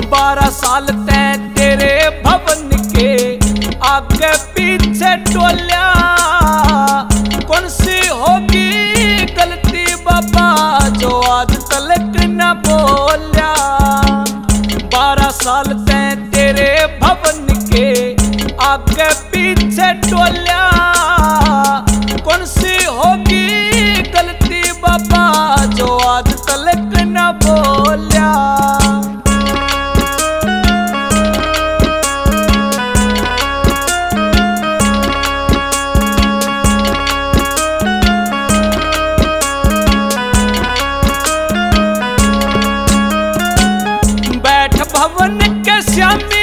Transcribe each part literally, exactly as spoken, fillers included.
बारह साल तय तेरे भवन के आगे पीछे टोलिया, कौन सी होगी गलती बाबा जो आज तलक न बोलिया। बारह साल तय तेरे भवन के आगे पीछे टोलिया, कौन सी होगी गलती बाबा जो आज तलक न बोलिया। भवन के श्यामी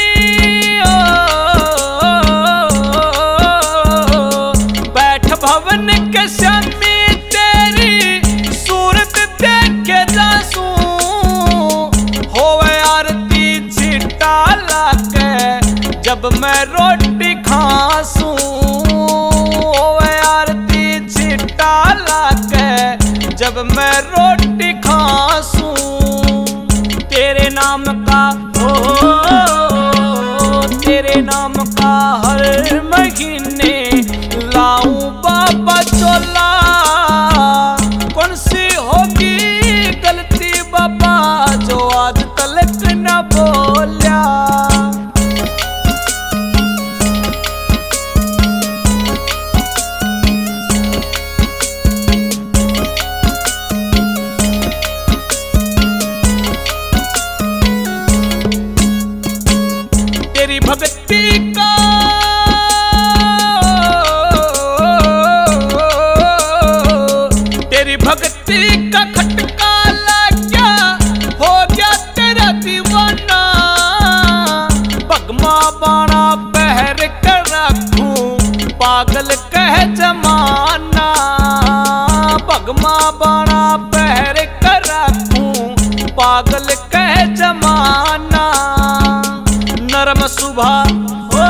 बैठ भवन के श्यामी तेरी सूरत देखे जासू, होवे आरती छिटा लाके जब मैं रोटी खासू, होवे आरती छिटा लाके जब मैं रोटी खासू। तेरे नाम का हो तेरे नाम का हर महीने लाऊं बाबा चोला, कौन सी होगी गलती बाबा जो आज तलक न बोलिया। तेरी भक्ति का तेरी भक्ति का खटका लग गया, हो गया तेरा दीवाना। पगमा बाणा पहर कर रखूं पागल कह जमाना, पगमा बाणा पहर कर रखूं पागल कह जमाना। नरम सुबह हो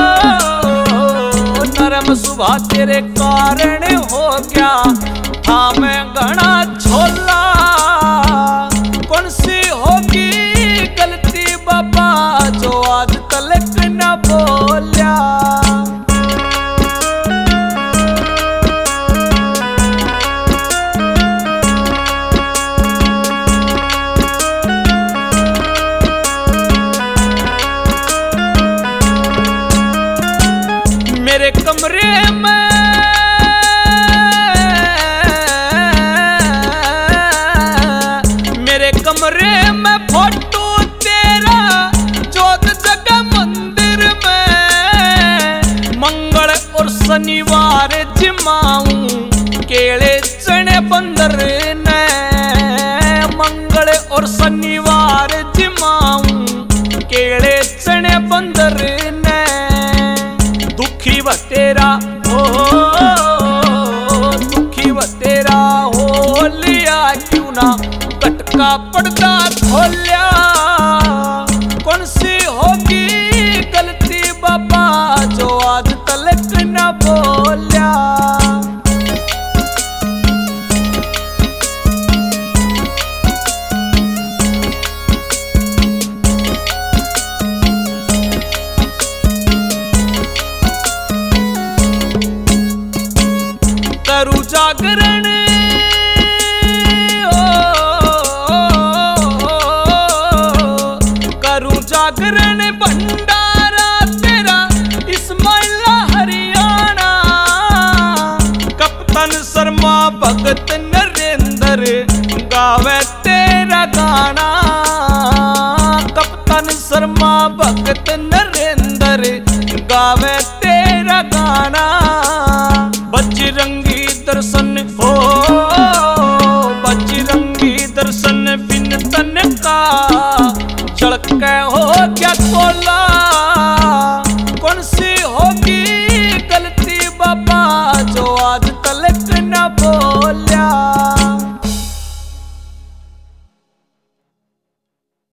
नरम सुबह तेरे कारण हो गया था मैं घना झोला, कौन सी होगी गलती बाबा जो आज तलक न बोलिया। मेरे कमरे में मेरे कमरे में फोटो तेरा चौथ जगह मंदिर में, मंगल और शनिवार जिमाऊं केले चने बंदर ने, मंगल और शनिवार जिमाऊं केले चने बंदर ने। दुखी व तेरा हो दुखी व तेरा हो लिया क्यों ना कटका पर्दा खोलिया, कौन सी होगी गलती बाबा जो आज तलक न बोलिया। करूं जागरण करूं जागरण भंडारा तेरा इस्माइला हरियाणा। कप्तान शर्मा भगत नरेंद्र गावे तेरा गाना, कप्तान शर्मा भगत नरेंद्र गावे तेरा गाना। बजरंगी दर्शन हो बजरंगी दर्शन बिन तन का झड़क हो क्या तोला,